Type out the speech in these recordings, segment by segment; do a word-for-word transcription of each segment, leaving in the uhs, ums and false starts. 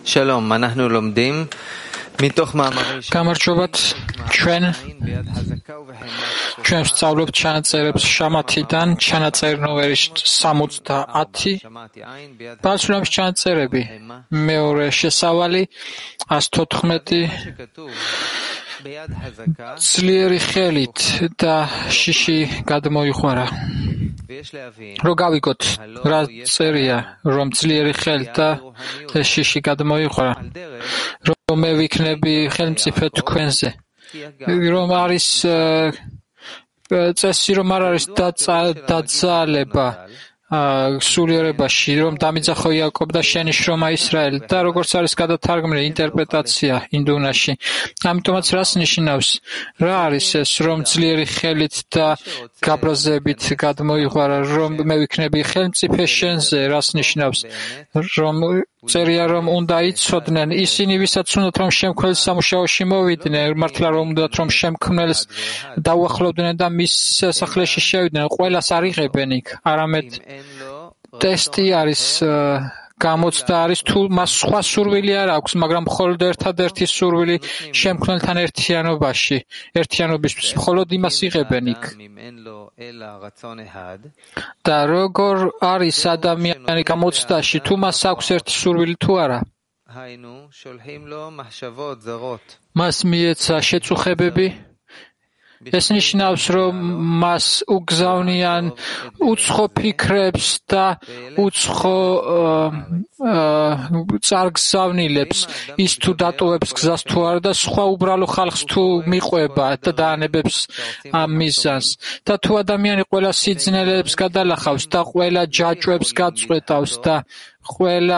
שלום, אנחנו לומדים מתוך מאמרי გამარჯობათ ჩვენ ჩვენ ვსწავლობთ ჩანაწერებს შამათიდან ჩანაწერი ნომერი სამოცდაათი ბავშვების ჩანაწერები მეორე შესავალი ას თოთხმეტი ძლიერი ხელით და შიში გადმოიღვარა რომ გავიგოთ რა წერია რომ ძლიერი ხელით და შიში გადმოიღვარა რომ მე ვიქნები ხელმწიფე თქვენზე რომ არის წესი რომ არ არის დაძალება სულიერებაში რომ დამიძახო იაკობ და შენი შრომა ისრაელი და როგორც არის გადათარგმნილი ინტერპრეტაცია ინდუნაში ამიტომაც რას ნიშნავს რა არის ეს რომ ძლიერი ხელით და გაბრაზებით გადმოიღვარა რომ მე ვიქნები ხელმწიფე შენზე რას ნიშნავს რომ წერია რომ უნდა იცოდნენ ისინი ვისაც უნდათ რომ შემქმნელის სამუშაოში მოვიდნენ მართლა რომ უნდათ რომ შემქმნელს დაუახლოვდნენ და მის სასახლეში შევიდნენ ყველას არ იღებენ იქ არამედ ტესტი არის გამოცდა არის თუ მას სხვა სურვილი არ აქვს მაგრამ მხოლოდ ერთადერთი სურვილი შემქმნელთან ერთიანობაში ერთიანობისთვის მხოლოდ იმას იღებენ იქ და როგორ არის ადამიანი გამოცდაში თუ მას აქვს ერთი სურვილი თუ არა მას მიეცა შეწუხებები ეს ნიშნავს რომ მას უგზავნიან უცხო ფიქრებს და უცხო წარგზავნილებს ის თუ დატოვებს გზას თუ არა და სხვა უბრალო ხალხს თუ მიყვება და დაანებებს ამ მიზანს და თუ ადამიანი ყველა სიძნელეებს გადალახავს და ყველა ჯაჭვებს გაწყვეტავს და ყველა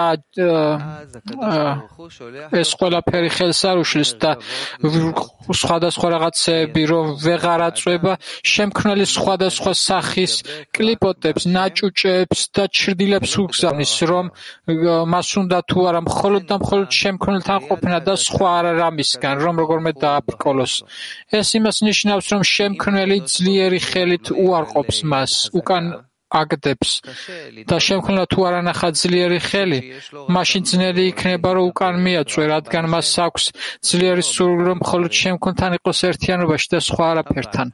ეს ყველაფერი ხელს არ უშლის და სხვადასხვა რაღაცები რომ ვეღარ აწვება შემქმნელის სხვადასხვა სახის კლიპოტებს ნაჭუჭებს და ჩრდილებს უგზავნის რომ მას უნდა თუ არა მხოლოდ და მხოლოდ შემქმნელთან ყოფნა და სხვა არამისგან რომ როგორმე დააფრკოლოს ეს იმას ნიშნავს რომ შემქმნელი ძლიერი ხელით უარყოფს მას უკან აგდებს და შემქმნელმა თუ არ ანახა ძლიერი ხელი მაშინ ძნელი იქნება რომ უკან მიაწვე რადგან მას აქვს ძლიერი სურვილი რომ მხოლოდ შემქმნელთან იყოს ერთიანობაში და სხვა არაფერთან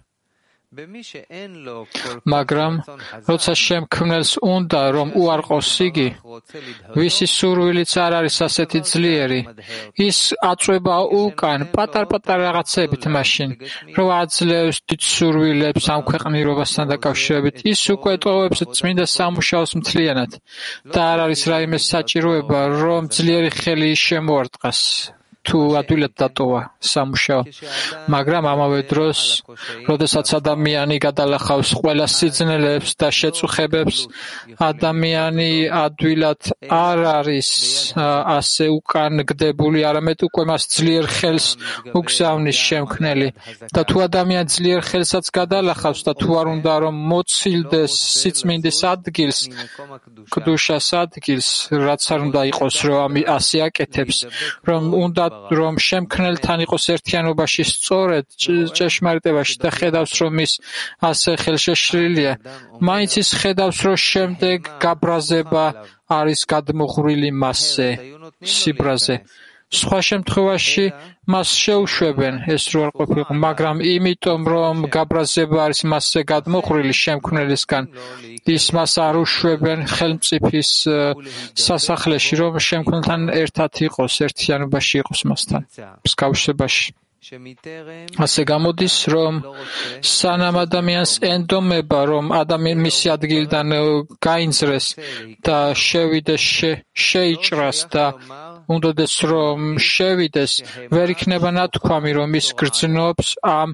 მაგრამ როცა შემქმნელს უნდა რომ უარყოს იგი ვისი სურვილიც არ არის ასეთი ძლიერი ის აწვება უკან პატარ-პატარა რაღაცებით მაშინ რომ აძლევს დიდ სურვილებს ამ ქვეყნიერობასთან დაკავშირებით ის უკვე ტოვებს წმინდა სამუშაოს მთლიანად და არ არის რაიმე საჭიროება რომ ძლიერი ხელი შემოარტყას თუ ადვილად დატოვა სამუშაო მაგრამ ამავე დროს როდესაც ადამიანი გადალახავს ყველა სიძნელეებს და შეწუხებებს ადამიანი ადვილად არ არის ასე უკან გდებული არამედ უკვე მას ძლიერ ხელს უგზავნის შემქმნელი და თუ ადამიანი ძლიერ ხელსაც გადალახავს და თუ არ უნდა რომ მოცილდეს სიწმინდის ადგილს კდუშას ადგილს რაც არ უნდა იყოს რომ ასე აკეთებს რომ უნდა რომ შემქმნელთან იყოს ერთიანობაში სწორედ ჭეშმარიტებაში და ხედავს რომ ის ასე ხელშეშლილია მაინც ის ხედავს რომ შემდეგ გაბრაზება არის გადმოღვრილი მასზე სიბრაზე სხვა შემთხვევაში მას შეუშვებენ ეს რო არ ყოფილიყო მაგრამ იმიტომ რომ გაბრაზება არის მასზე გადმოღვრილი შემქმნელისგან ის მას არ უშვებენ ხელმწიფის სასახლეში რომ შემქმნელთან ერთად იყოს ერთიანობაში იყოს მასთან მსგავსებაში ასე გამოდის რომ სანამ ადამიანს ენდომება რომ ადამიანი მისი ადგილიდან გაინძრეს და შევიდეს შეიჭრას და უნდადეს რომ შევიდეს ვერ იქნება ნათქვამი რომ ის გრძნობს ამ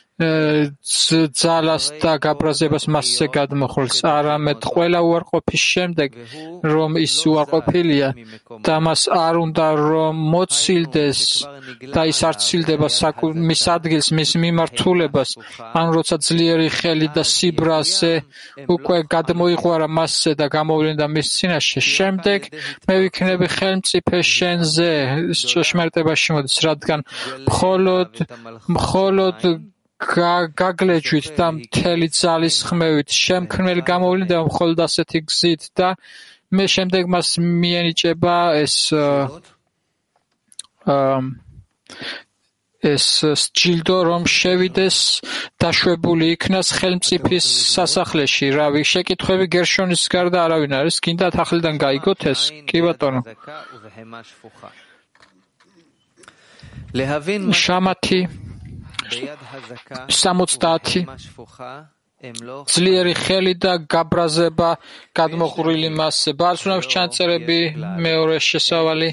ძალას და გაბრაზებას მასზე გადმოხვრილს არამედ ყველა უარყოფის შემდეგ რომ ის უარყოფილია და მას არ უნდა რომ მოცილდეს და ის არ ცილდება მის ადგილს მის მიმართულებას ან როცა ძლიერი ხელი და სიბრაზე უკვე გადმოიღვარა მასზე და გამოვლინდა მის წინაშე შემდეგ მე ვიქნები ხელმწიფე შენზე ჭეშმარიტებაში მოდის რადგან მხოლოდ მხოლოდ გაგლეჯვით და მთელი ძალის ხმევით შემქმნელი გამოვლინდება მხოლოდ ასეთი გზით და მე შემდეგ მას მიენიჭება ეს ეს სჯილდო რომ შევიდეს დაშვებული იქნას ხელმწიფის სასახლეში. რავი, შეკითხვები გერშონის გარდა არავინ არის? გინდათ ახლიდან გაიგოთ ეს? კი ბატონო. შამათი სამოცდაათი ძლიერი ხელი და გაბრაზება გადმოღრილი მასზე. ბარსუნავს ჩანწერები მეორე შესავალი.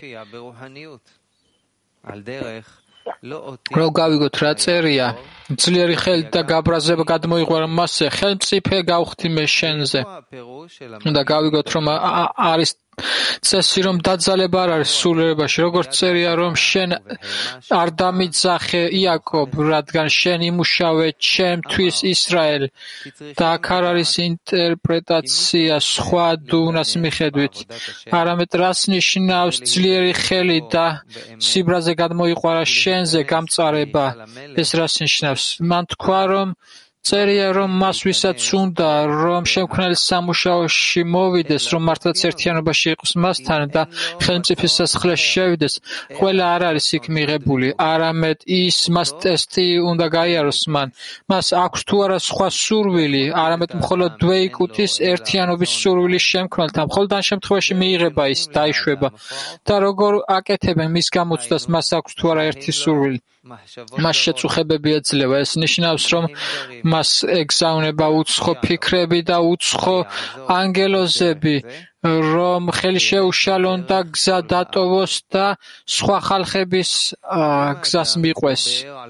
რო გავიგოთ რა წერია, ძლიერი ხელი და გაბრაზება გადმოიღვარა მასზე, ხელმწიფე გავხდიმე შენზე. უნდა გავიგოთ, რომ არის წესი, რომ დაძალება არ არის სულიერებაში, როგორც წერია, რომ შენ არ დამიძახე იაკობ, რადგან შენ იმუშავე ჩემთვის ისრაელ. და აქ არ არის ინტერპრეტაცია სხვა დუნას მიხედვით, არამედ რას ნიშნავს ძლიერი ხელი და სიბრაზე გადმოიყვარა შენზე გამწარება. ეს რას ნიშნავს? მან თქვა, რომ წერია, რომ მას ვისაც უნდა, რომ შემქმნელის სამუშაოში მოვიდეს, რომ მართლაც ერთიანობაში იყოს მასთან და ხელმწიფის სასახლეში შევიდეს, ყველა არ არის იქ მიღებული, არამედ ის მას ტესტი უნდა გაიაროს მან. მას აქვს თუ არა სხვა სურვილი, არამედ მხოლოდ დვეიკუთის ერთიანობის სურვილი შემქმნელთან. მხოლოდ ამ შემთხვევაში მიიღება ის, დაიშვება. და როგორ აკეთებენ მის გამოცდას, მას აქვს თუ არა ერთი სურვილი. მას შეწუხებები ეძლევა. ეს ნიშნავს, რომ მას ეგზავნება უცხო ფიქრები და უცხო ანგელოზები, რომ ხელი შეუშალონ და გზა დატოვოს და სხვა ხალხების გზას მიყვეს.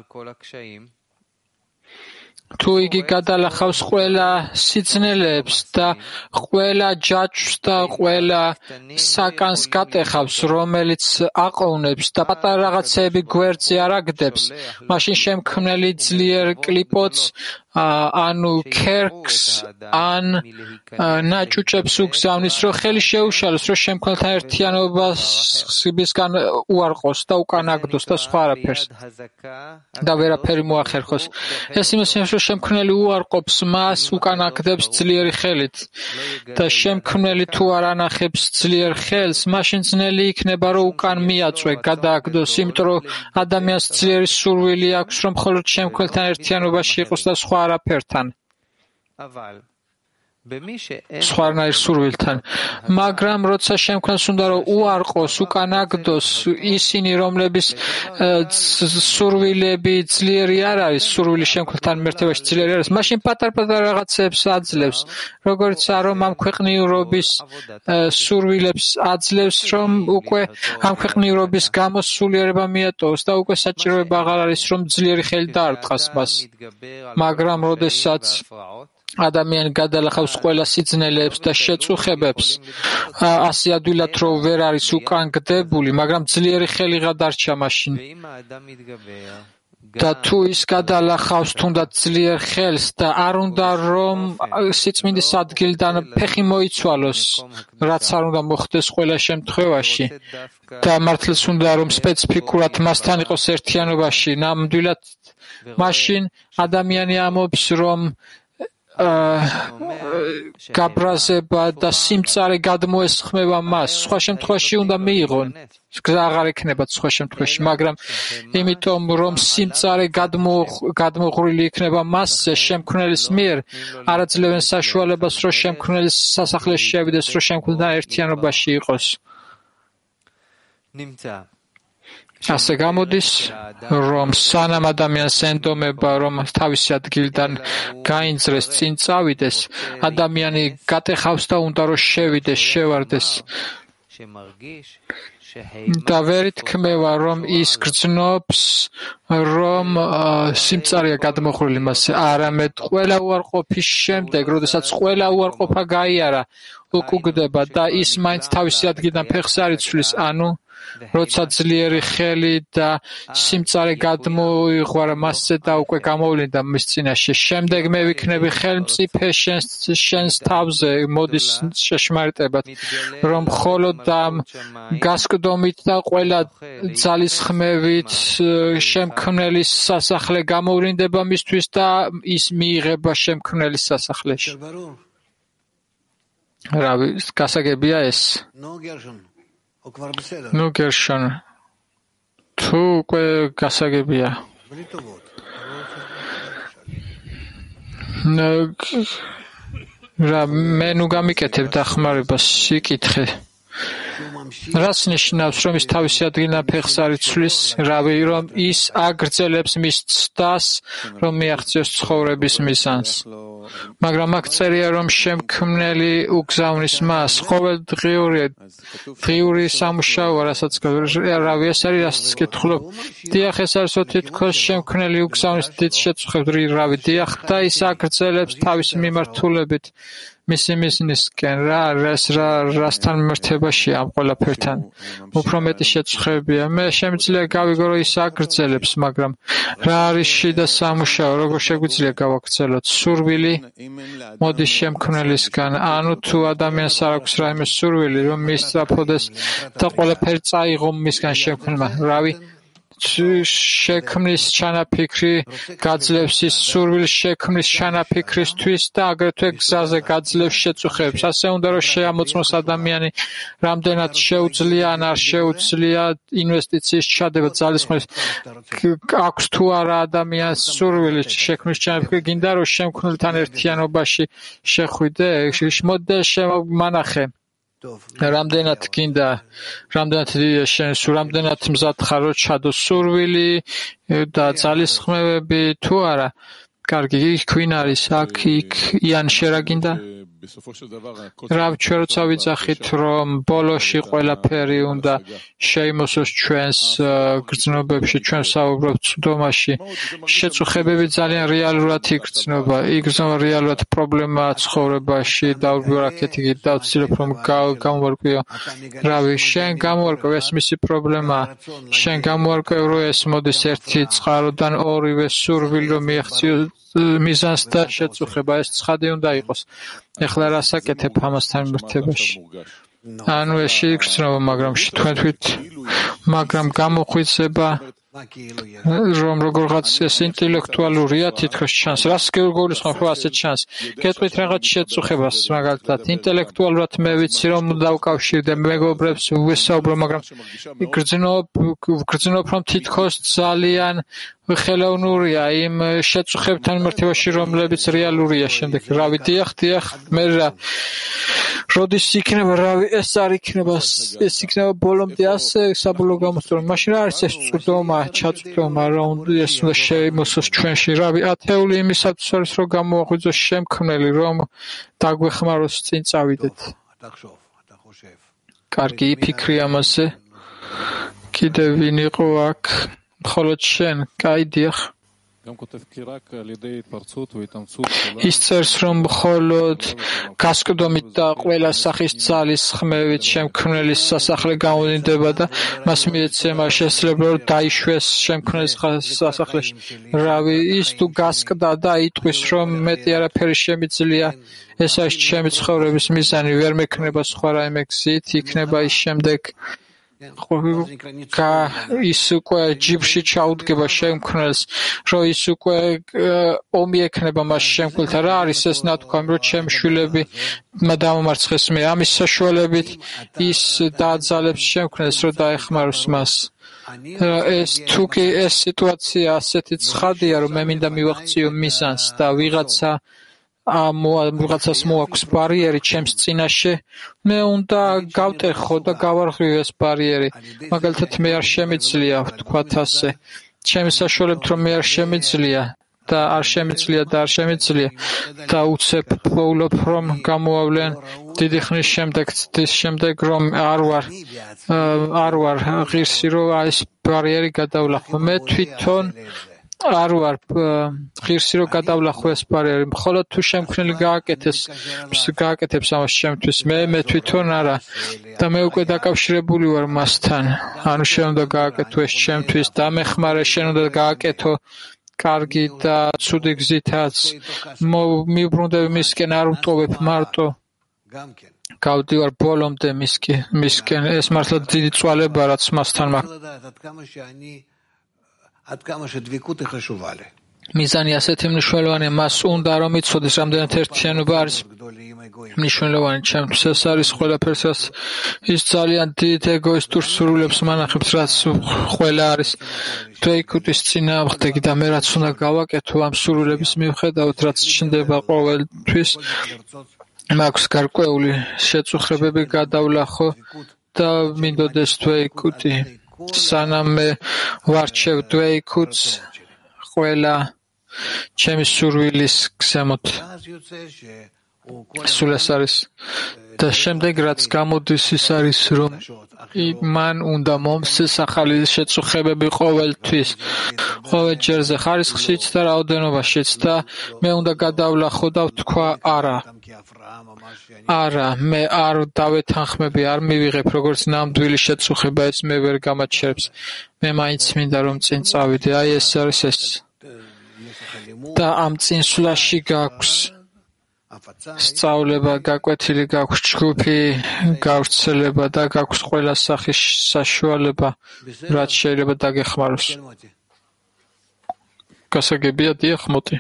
თუ იგი გადალახავს ყველა სიძნელეებს და ყველა ჯაჭვს და ყველა საკანს გატეხავს, რომელიც აყოვნებს და პატარა რაღაცეები გვერდზე არ აგდებს, მაშინ შემქმნელი ძლიერ კლიპოts ანუ ქერქს ან ნაჭუჭებს უგზავნის, რომ ხელი შეუშალოს, რომ შემქმნელთან ერთიანობისგან უარყოს და უკან აგდოს და სხვა არაფერს და ვერაფერი მოახერხოს. ეს იმას ნიშნავს, რომ შემქმნელი უარყოფს მას, უკან აგდებს ძლიერი ხელით და შემქმნელი თუ არ ანახებს ძლიერ ხელს, მაშინ ძნელი იქნება, რომ უკან მიაწვე, გადააგდოს, იმიტომ რომ ადამიანს ძლიერი სურვილი აქვს, რომ მხოლოდ შემქმნელთან ერთიანობაში იყოს და სხვა არაფერთან. სხვანაირ სურვილთან. მაგრამ როცა შემქმნელს უნდა რომ უარყოს, უკან აგდოს, ისინი რომლების სურვილები ძლიერი არ არის, სურვილი შემქმნელთან მიმართებაში ძლიერი არის, მაშინ პატარ-პატარ რაღაცებს აძლევს, როგორც რომ ამ ქვეყნიურობის სურვილებს აძლევს, რომ უკვე ამ ქვეყნიურობის გამო სულიერება მიატოვოს და უკვე საჭიროება აღარ არის, რომ ძლიერი ხელი დაარტყას მას. მაგრამ როდესაც ადამიანი გადალახავს ყველა სიძნელეებს და შეწუხებებს, ასე ადვილად რომ ვერ არის უკან გდებული, მაგრამ ძლიერი ხელი გადარჩა მაშინ. და თუ ის გადალახავს თუნდაც ძლიერ ხელს და არ უნდა რომ სიწმინდის ადგილიდან ფეხი მოიცვალოს, რაც არ უნდა მოხდეს ყველა შემთხვევაში და მართლაც უნდა რომ სპეციფიკურად მასთან იყოს ერთიანობაში, ნამდვილად მაშინ ადამიანი ამობს, რომ გაბრაზება და სიმწარე გადმოესხმება მას. სხვა შემთხვევაში უნდა მიიღონ. გზა აღარ ექნებათ სხვა შემთხვევაში, მაგრამ იმიტომ რომ სიმწარე გადმოღრილი იქნება მასზე შემქმნელის მიერ, არ აძლევენ საშუალებას, რომ შემქმნელის სასახლეში შევიდეს, რომ შემქმნელთან ერთიანობაში იყოს. ასე გამოდის, რომ სანამ ადამიანს ენდომება, რომ თავისი ადგილიდან გაინძრეს, წინ წავიდეს, ადამიანი გატეხავს და უნდა რომ შევიდეს, შევარდეს. და ვერ ითქმევა, რომ ის გრძნობს, რომ სიმწარეა გადმოღრილი მასზე, არამედ ყველა უარყოფის შემდეგ, როდესაც ყველა უარყოფა გაიარა, უკუგდება და ის მაინც თავისი ადგილიდან ფეხს არ იცვლის, ანუ როცა ძლიერი ხელი და სიმწარე გადმოიღვარა მასზე და უკვე გამოვლინდა მის წინაშე. შემდეგ მე ვიქნები ხელმწიფე შენს თავზე, მოდის შეშმარიტებად, რომ მხოლოდ ამ გასკდომით და ყველა ძალისხმევით შემქმნელის სასახლე გამოვლინდება მისთვის და ის მიიღება შემქმნელის სასახლეში. რავი, გასაგებია ეს? ნუ გერშონ, თუ უკვე გასაგებია. რა მე ნუ გამიკეთებ დახმარებას სიკითხე. რას ნიშნავს, რომ ის თავისი ადგილიდან ფეხს არ იცვლის, რავი, რომ ის აგრძელებს მის ცდას, რომ მიაღწიოს ცხოვრების მიზანს. მაგრამ აქ წერია, რომ შემქმნელი უგზავნის მას, ყოველდღიური დღიური სამუშაოა, რასაც რავი, ეს არის, რასაც კითხულობ. დიახ, ეს არის თითქოს შემქმნელი უგზავნის დიდ შეწუხებს, რავი, დიახ, და ის აგრძელებს თავისი მიმართულებით. მისი მიზნისკენ რა ეს რა რასთან მიმართებაშია ამ ყველაფერთან უფრო მეტი შეწუხებია მე შემიძლია გავიგო რომ ის აგრძელებს მაგრამ რა არის შიდა სამუშაო როგორ შეგვიძლია გავაგრძელოთ სურვილი მოდის შემქმნელისგან ანუ თუ ადამიანს არ აქვს რაიმე სურვილი რომ მისწრაფოდეს და ყველაფერი წაიღო მისგან შემქმნელმა რავი შექმნის ჩანაფიქრი გაძლევს ის სურვილის შექმნის ჩანაფიქრისთვის და აგრეთვე გზაზე გაძლევს შეწუხებს. ასე უნდა რომ შეამოწმოს ადამიანი რამდენად შეუძლია ან არ შეუძლია ინვესტიციის ჩადება ძალისხმევის აქვს თუ არა ადამიანს სურვილი შექმნის ჩანაფიქრი გინდა რომ შემქმნელთან ერთიანობაში შეხვიდე მოდი შემოგმანახე რამდენად გინდა, რამდენად შენ რამდენად მზად ხარ რომ ჩადო სურვილი და ძალისხმევები თუ არა. კარგი, ქვინ არის აქ იქ იან შენ რა გინდა? რავ ჩვენ როცა ვიძახით რომ ბოლოში ყველაფერი უნდა შეიმოსოს ჩვენს გრძნობებში ჩვენ საუბრობთ ცუდომაში შეწუხებები ძალიან რეალურად იგრძნობა იგრძნობა რეალურად პრობლემა ცხოვრებაში დაურბიო რაკეთიკით და ვცდილობ რომ გამოვარკვიო რავი შენ გამოვარკვევ ეს მისი პრობლემაა შენ გამოვარკვევ რომ ეს მოდის ერთი წყაროდან ორივე სურვილი რომ მიაღწიო მიზანს და შეწუხება ეს ცხადი უნდა იყოს ეხლა რასაკეთებ ამასთან მიმართებაში ანუ ეს შეიგრძნობა მაგრამ შეთქვით მაგრამ გამოხვიძება რომ როგორღაც ეს ინტელექტუალურია თითქოს ჩანს რას გეურგულისხმობ რომ ასე ჩანს გეტყვით რაღაც შეწუხებას მაგალითად ინტელექტუალურად მე ვიცი რომ დავკავშირდე მეგობრებს ვესაუბრო მაგრამ გრძნობ გრძნობ რომ თითქოს ძალიან ხელოვნურია იმ შეწუხებთან მიმართებაში რომლებიც რეალურია შემდეგ რავი დიახ დიახ მე რა როდის იქნება რავი ეს არ იქნება ეს იქნება ბოლომდე ასე საბოლოო გამოსწორება მაშინ რა არის ეს წვდომა ჩაწვდომა რომ ეს უნდა შეიმოსოს ჩვენში რავი ათეული იმისათვის არის რომ გამოაღვიძოს შემქმნელი რომ დაგვეხმაროს წინ წავიდეთ კარგი იფიქრი ამაზე კიდევ ვინ იყო აქ მხოლოდ შენ კაი დიახ ის წერს რომ მხოლოდ გასკდომით და ყველა სახის ძალის ხმევით შემქმნელის სასახლე გამოვლინდება და მას მიეცემა შესაძლებლობა რომ დაიშვეს შემქმნელის სასახლეში რავი ის თუ გასკდა და იტყვის რომ მეტი არაფერი შემიძლია ეს არის ჩემი ცხოვრების მიზანი ვერ მექნება სხვა რაიმე გზით იქნება ის შემდეგ ის უკვე ჯიბში ჩაუდგება შემქმნელს რომ ის უკვე ომი ექნება მას შემქმნელთა რა არის ეს ნათქვამი რომ ჩემი შვილები დამამარცხეს მე ამის საშუალებით ის დააძალებს შემქმნელს რომ დაეხმაროს მას ეს თუ კი ეს სიტუაცია ასეთი ცხადია რომ მე მინდა მივაღწიო მიზანს და ვიღაცა ვიღაცას მოაქვს ბარიერი ჩემს წინაშე მე უნდა გავტეხო და გავარღვიო ეს ბარიერი მაგალითად მე არ შემიძლია ვთქვათ ასე ჩემი საშუალებით რომ მე არ შემიძლია და არ შემიძლია და არ შემიძლია და უცებ ვფლობ რომ გამოავლენ დიდი ხნის შემდეგ ცდის შემდეგ რომ არ ვარ არ ვარ ღირსი რომ ეს ბარიერი გადავლახო მე თვითონ არ ვარ ღირსი რომ გადავლახო ეს ბარიერი მხოლოდ თუ შემქმნელი გააკეთეს გააკეთებს ამას ჩემთვის მე მე თვითონ არა და მე უკვე დაკავშირებული ვარ მასთან ანუ შენ უნდა გააკეთო ეს ჩემთვის დამეხმარე შენ უნდა გააკეთო კარგი და ცუდი გზითაც მივბრუნდები მისკენ არ ვტოვებ მარტო გავდივარ ბოლომდე მისკენ ეს მართლა დიდი წვალებაა რაც მასთან მაქვს עד כמה שהדבקות היא חשובה לי. მიზანი ასეთი მნიშვნელოვანია, მას უნდა რომ იცოდეს, რამდენად ერთიანობა არის მნიშვნელოვანი. ჩემთვის ეს არის ყველაფერს, რაც ის ძალიან დიდ ეგოისტურ სურვილებს მანახებს, რაც ყველა არის დრეიკუტის წინააღმდეგი და მე რაც უნდა გავაკეთო ამ სურვილების მიუხედავად, რაც ჩნდება ყოველთვის, მაქვს გარკვეული შეწუხრებები გადავლახო და მინდოდეს დრეიკუტი. სანამ მე ვარჩევ დრეიკუტს ყველა ჩემი სურვილის გზემოთ. სულ ეს არის და შემდეგ რაც გამოდის ის არის რომ მან უნდა მომსეს ახალი შეწუხებები ყოველთვის, ყოველ ჯერზე, ხარისხშიც და რაოდენობაშიც და მე უნდა გადავლახო და ვთქვა არა. არა, მე არ დავეთანხმები, არ მივიღებ როგორც ნამდვილი შეწუხება, ეს მე ვერ გამაჩერებს. მე მაინც მინდა რომ წინ წავიდე. აი ეს არის ეს. და ამ წინსვლაში გაქვს სწავლება, გაკვეთილი, გაქვს ჯგუფი, გავრცელება და გაქვს ყველა სახის საშუალება, რაც შეიძლება დაგეხმაროს. გასაგებია, დიახ, მოდი.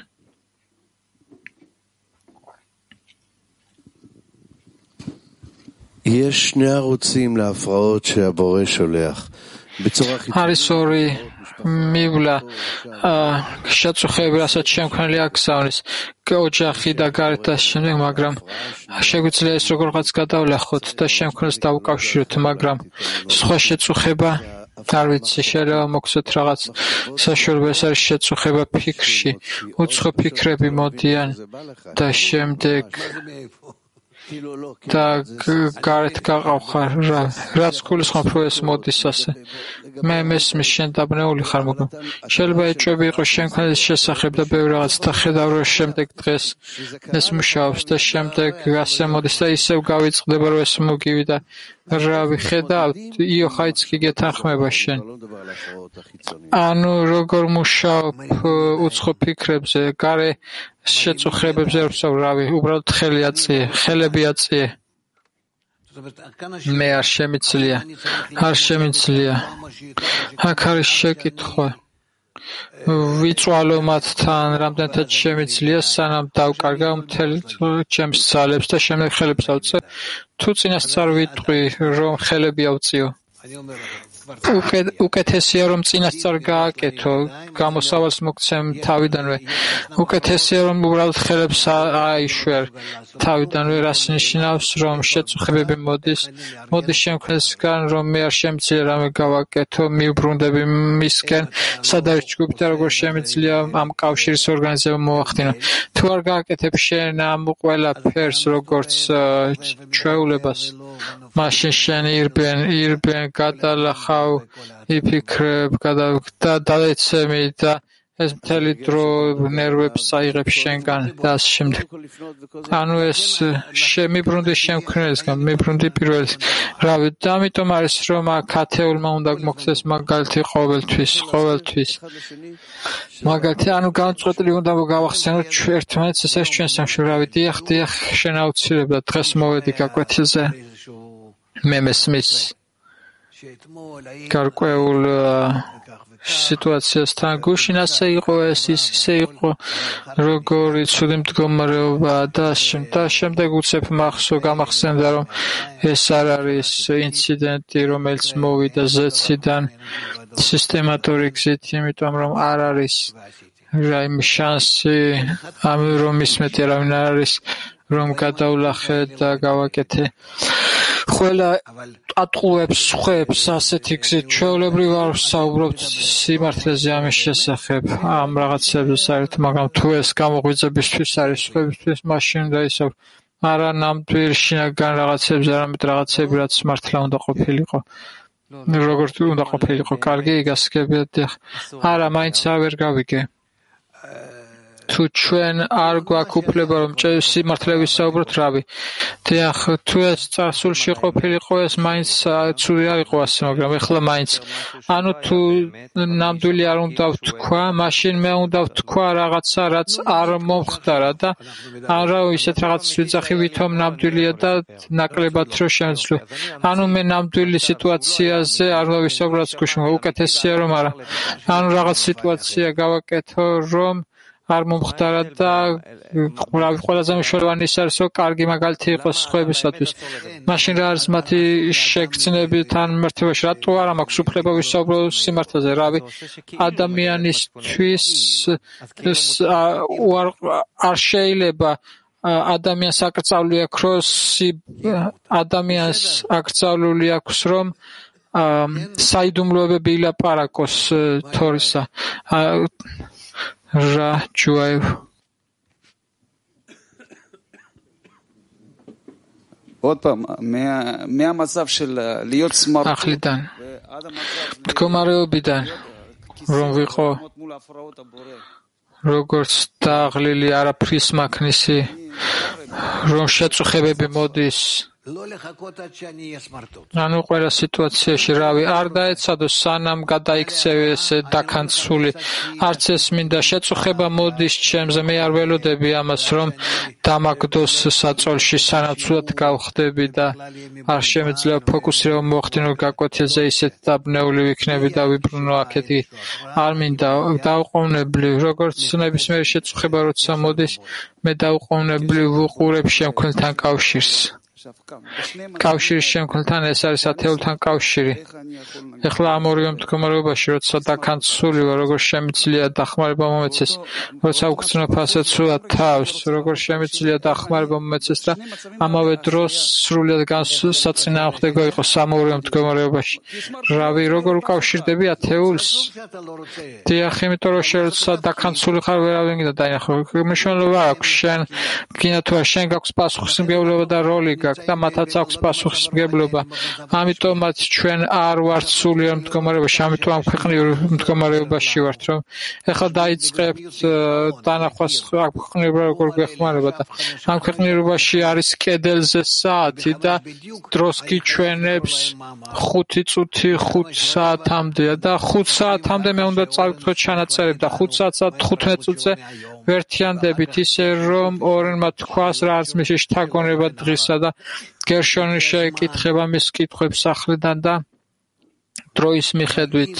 יש שני ערוצים להפרעות שהבורא שולח. არის ორი მივლა შეწუხები, რასაც შემქმნელი აგზავნის, ოჯახი და გარეთ და შემდეგ, მაგრამ შეგვიძლია ეს როგორღაც გადავლახოთ და შემქმნელს დავუკავშიროთ, მაგრამ სხვა შეწუხება არ ვიცი, შეიძლება მოგცეთ რაღაც საშუალება, ეს არის შეწუხება ფიქრში, უცხო ფიქრები მოდიან და შემდეგ და გარეთ გაყავხარ, რაც გულისხმობ, რომ ეს მოდის ასე. მე მესმის შენ დაბნეული ხარ, მაგრამ შეიძლება ეჭვები იყოს შემქმნელის შესახებ და ბევრ რაღაც და ხედავ, რომ შემდეგ დღეს ეს მუშაობს და შემდეგ ასე მოდის და ისევ გავიწყდება, რომ ეს მოგივი და რავი, ხედავთ, იოხაიც კი გეთანხმება შენ. ანუ როგორ მუშაობ უცხო ფიქრებზე, გარე შეწუხებებზე, რავი, უბრალოდ ხელი აწიე, ხელები აწიე. მე არ შემიძლია, არ შემიძლია. აქ არის შეკითხვა. ვიწვალო მათთან, რამდენადაც შემიძლია, სანამ დავკარგავ მთელ ჩემს ძალებს და შემდეგ ხელებს ავწე, თუ წინასწარ ვიტყვი, რომ ხელები ავწიო. უკეთესია რომ წინასწარ გააკეთო, გამოსავალს მოგცემ თავიდანვე. უკეთესია რომ უბრალოდ ხელებს აიშვერ თავიდანვე, რაც ნიშნავს, რომ შეწუხებები მოდის, მოდის შემქმნელისგან, რომ მე არ შემიძლია რამე გავაკეთო, მივბრუნდები მისკენ, სად არის ჯგუფი და როგორ შემიძლია ამ კავშირის ორგანიზება მოახდინო. თუ არ გააკეთებ შენ ამ ყველაფერს, როგორც ჩვეულებას, მაშინ შენ ირბენ, ირბენ, გადალახავ, იფიქრებ, და დაეცემი და ეს მთელი დრო ნერვებს წაიღებს შენგან და ასე შემდეგ. ანუ ეს შემიბრუნდი შემქმნელისგან, მიბრუნდი პირველის. რავი, და ამიტომ არის, რომ აქ ათეულმა უნდა მოგცეს მაგალითი ყოველთვის, ყოველთვის. მაგალითი, ანუ განწყვეტილი უნდა გავახსენოთ ერთმანეთს, ეს არის ჩვენ სამშობლო. რავი, დიახ, დიახ, შენ აუცილებლად დღეს მოვედი გაკვეთილზე. მე მესმის გარკვეულ სიტუაციასთან გუშინ ასე იყო, ეს ის ისე იყო, როგორი ცუდი მდგომარეობა და შემდეგ უცებ მახსოვ გამახსენდა, რომ ეს არ არის ინციდენტი, რომელიც მოვიდა ზეციდან სისტემატური გზით, იმიტომ რომ არ არის რაიმე შანსი, რომ ისმეთი არავინ არ არის, რომ გადავლახე და გავაკეთე. ყველა ატყუებს ხვებს ასეთი გზით, ჩვეულებრივ არ ვსაუბრობთ სიმართლეზე ამის შესახებ, ამ რაღაცებზე საერთოდ, მაგრამ თუ ეს გამოღვიძებისთვის არის ხვებისთვის, მაშინ უნდა ისაუბროთ. არა ნამდვილ შინაგან რაღაცებზე, არამედ რაღაცები, რაც მართლა უნდა ყოფილიყო. როგორც უნდა ყოფილიყო, კარგი, გასაგებია, დიახ. არა, მაინც ვერ გავიგე. თუ ჩვენ არ გვაქვს უფლება, რომ სიმართლე ვისაუბროთ, რავი. დიახ, თუ ეს წარსულში ყოფილიყო, ეს მაინც ცუდი არ იყო ასე, მაგრამ ეხლა მაინც. ანუ თუ ნამდვილი არ უნდა ვთქვა, მაშინ მე უნდა ვთქვა რაღაცა, რაც არ მომხდარა და არა ისეთ რაღაცას ვიძახი, ვითომ ნამდვილია და ნაკლებად რო შემიძლია. ანუ მე ნამდვილი სიტუაციაზე არ ვისაუბროთ გუშინ, უკეთესია რომ არა. ანუ რაღაც სიტუაცია გავაკეთო, რომ არ მომხდარა და ყველაზე მნიშვნელოვანი ის არის, რომ კარგი მაგალითი იყოს სხვებისათვის. მაშინ რა არის მათი შეგრძნები თან მიმართებაში? რატო არ მაქვს უფლება ვისაუბრო სიმართლეზე? რავი, ადამიანისთვის არ შეიძლება ადამიანს აკრძალული აქვს, რომ ადამიანს აკრძალული აქვს, რომ საიდუმლოებები ილაპარაკოს თორისა. რა ჯუაევ. עוד פעם, מהמצב של להיות סמרטוט, ახლიდან მდგომარეობიდან რომ ვიყო როგორც დაღლილი არაფრის მაქნისი, რომ შეწუხებები მოდის, ანუ ყველა სიტუაციაში, რავი, არ დაეცადო სანამ გადაიქცევი ესე დაქანცული, არც ეს მინდა, შეწუხება მოდის ჩემზე, მე არ ველოდები ამას, რომ დამაგდოს საწოლში, სანამ ცუდად გავხდები და არ შემეძლება ფოკუსირება მოახდინო გაკვეთილზე, ისეთ დაბნეული ვიქნები და ვიბრუნო აქეთი. არ მინდა, დაუყოვნებლივ, როგორც ნებისმიერი შეწუხება როცა მოდის, მე დაუყოვნებლივ ვუყურებ შემქმნელთან კავშირს. კავშირის შემქმნელთან ეს არის ათეულთან კავშირი. ეხლა ამ ორივე მდგომარეობაში, როცა დაქანცული ვარ, როგორ შემიძლია დახმარება მომეცეს, როცა ვგრძნობ ასე ცუდად თავს, როგორ შემიძლია დახმარება მომეცეს და ამავე დროს სრულად განსაწინააღმდეგო იყოს ამ ორივე მდგომარეობაში. რავი, როგორ უკავშირდები ათეულს? დიახ, იმიტომ რომ შენ როცა დაქანცული ხარ, ვერავინ გინდა დაინახო. მნიშვნელობა აქვს შენ გინდა თუ არა, შენ გაქვს პასუხისმგებლობა და როლი გაქვს და მათაც აქვს პასუხისმგებლობა. ამიტომაც ჩვენ არ ვართ სულიერ მდგომარეობაში, ამიტომ ამ ქვეყნიურ მდგომარეობაში ვართ, რომ ეხლა დაიწყებთ დანახვას აქ ქვეყნიერება როგორ გვეხმარება და ამ ქვეყნიერობაში არის კედელზე საათი და დროს გიჩვენებს ხუთი წუთი ხუთ საათამდეა და ხუთ საათამდე მე უნდა წავიკითხო ჩანაწერები და ხუთ საათსა თხუთმეტ წუთზე ვერთიანდებით ისე, რომ ორენმა თქვას რა არის მისი შთაგონება დღისა და გერშონი შეეკითხება მის კითხვებს ახლიდან და დროის მიხედვით.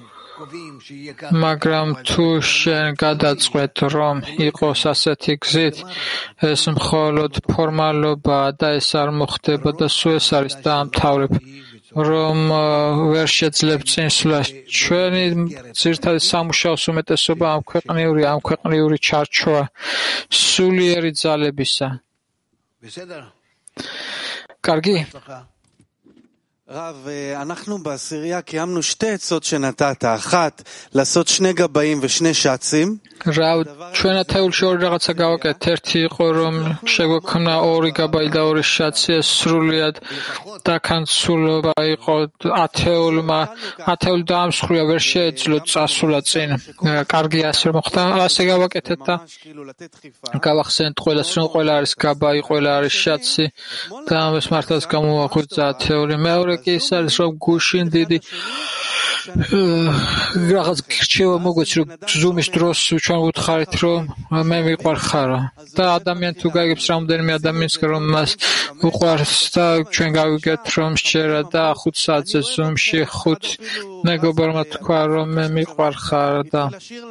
მაგრამ თუ შენ გადაწყვეტ, რომ იყოს ასეთი გზით, ეს მხოლოდ ფორმალობაა და ეს არ მოხდება და სულ ეს არის დაამთავრებ, რომ ვერ შეძლებ წინსვლა. ჩვენი ძირითადი სამუშაოს უმეტესობა ამ ქვეყნიური, ამ ქვეყნიური ჩარჩოა სულიერი ძალებისა. კარგი? רב, אנחנו בעשירייה קיימנו שתי עצות שנתת, אחת לעשות שני גבאים ושני שצים. רב, ჩვენ ათეულში ორი რაღაცა გავაკეთეთ. ერთი იყო, რომ შეგვექმნა ორი გაბაი და ორი შაცი, ეს სრულიად დაქანცულობა იყო ათეულმა. ათეული დაამსხვრია, ვერ შეეძლო წასულა წინ. კარგი, ასე მოხდა. ასე გავაკეთეთ და გავახსენეთ ყველას, რომ ყველა არის გაბაი, ყველა არის შაცი და ამას მართლაც გამოვაღვიძა ათეული. მეორე კი ის არის, რომ გუშინ დიდი რაღაც გირჩევა მოგვეც, რომ ზუმის დროს ჩვენ ვუთხარით, რომ მე მიყვარხარო და ადამიანი თუ გაიგებს რამდენიმე ადამიანს, რომ მას უყვარს და ჩვენ გავიგეთ, რომ სჯერა და ხუთ საათზე ზუმში ხუთ მეგობრმა თქვა, რომ მე მიყვარხარ და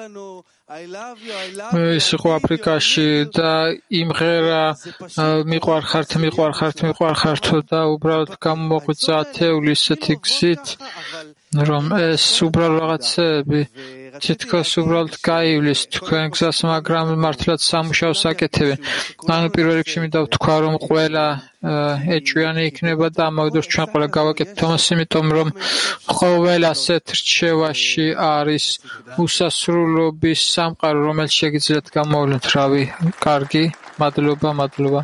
ის იყო აფრიკაში და იმღერა მიყვარხართ, მიყვარხართ, მიყვარხართ და უბრალოდ გამოგვიძა ათეული ისეთი გზით, რომ ეს უბრალოდ რაღაცები თითქოს უბრალოდ გაივლის თქვენ გზას, მაგრამ მართლაც სამუშაოს აკეთებენ. ანუ პირველ რიგში მინდა ვთქვა, რომ ყველა ეჭვიანი იქნება და ამავე დროს ჩვენ ყველა გავაკეთეთ ამას, იმიტომ რომ ყოველ ასეთ რჩევაში არის უსასრულობის სამყარო, რომელიც შეგიძლიათ გამოავლინოთ. რავი, კარგი, მადლობა, მადლობა.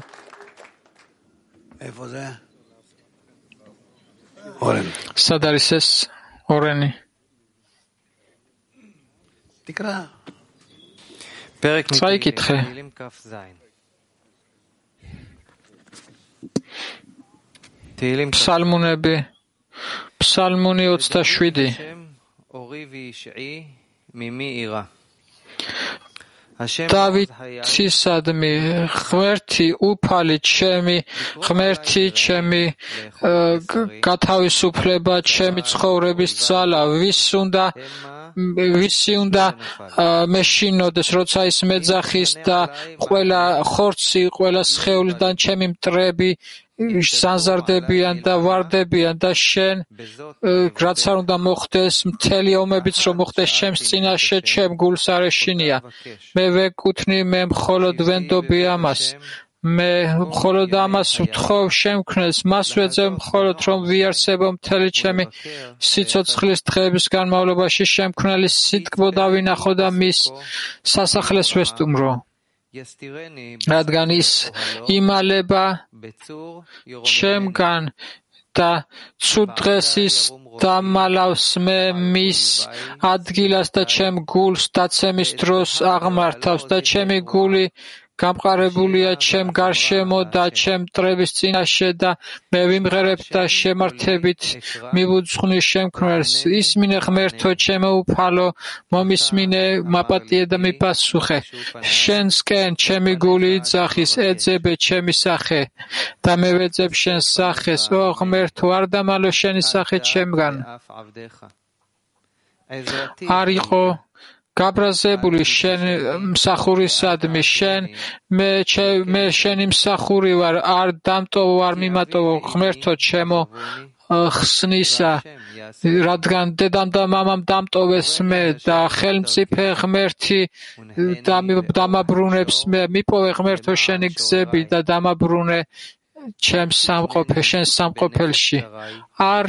სად არის ეს ორენი? წაიკითხე. ფსალმუნები, ფსალმუნი ოცდაშვიდი. დავითისადმი, ღმერთი უფალი ჩემი, ღმერთი ჩემი გათავისუფლება, ჩემი ცხოვრების ძალა, ვის უნდა ვისი უნდა მეშინოდეს, როცა ის მეძახის და ყველა ხორცი, ყველა სხეულიდან ჩემი მტრები სანზარდებიან და ვარდებიან და შენ, რაც არ უნდა მოხდეს, მთელი ომებიც რომ მოხდეს ჩემს წინაშე, ჩემ გულს არ ეშინია. მე ვეკუთვნი, მე მხოლოდ ვენდობი ამას. მე მხოლოდ ამას ვთხოვ შემქმნელს, მას ვეძებ მხოლოდ რომ ვიარსებო მთელი ჩემი სიცოცხლის დღეების განმავლობაში შემქმნელის სიტკბო დავინახო და მის სასახლეს ვესტუმრო. რადგან ის იმალება ჩემგან და ცუდ დღეს ის დამალავს მე მის ადგილას და ჩემ გულს დაცემის დროს აღმართავს და ჩემი გული გამყარებულია ჩემ გარშემო და ჩემ მტრების წინაშე და მე ვიმღერებ და შემართებით მივუძღვნი შემქმნელს. ისმინე ღმერთო, ჩემო უფალო, მომისმინე, მაპატიე და მიპასუხე. შენსკენ ჩემი გული იძახის, ეძებე ჩემი სახე და მე ვეძებ შენს სახეს. ო ღმერთო, არ დამალო შენი სახე ჩემგან. არ იყო გაბრაზებული შენ მსახურისადმი, შენ მე მე შენი მსახური ვარ, არ დამტოვო, არ მიმატოვო ღმერთო ჩემო ხსნისა, რადგან დედამ და მამამ დამტოვეს მე და ხელმწიფე ღმერთი დამაბრუნებს მე. მიპოვე ღმერთო შენი გზები და დამაბრუნე ჩემს სამყოფე შენს სამყოფელში. არ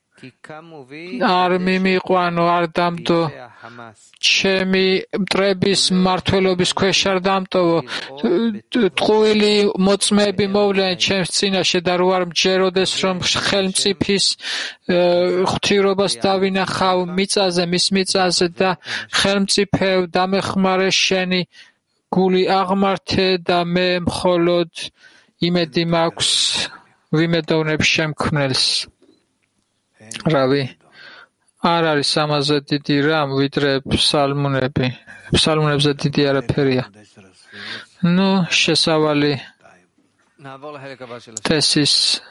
არ მიმიყვანო, არ დამდო ჩემი მტრების მმართველობის ქვეშ არ დამტოვო. ტყუილი მოწმეები მოვლენ ჩემს წინაშე და რო არ მჯეროდეს რომ ხელმწიფის ღვთიურობას დავინახავ მიწაზე, მის მიწაზე და ხელმწიფევ დამეხმარე შენი გული აღმართე და მე მხოლოდ იმედი მაქვს ვიმედოვნებ შემქმნელს. რავი, არ არის ამაზე დიდი რამ, ვიდრე ფსალმუნები. ფსალმუნებზე დიდი არაფერია. ნუ, შესავალი ტესის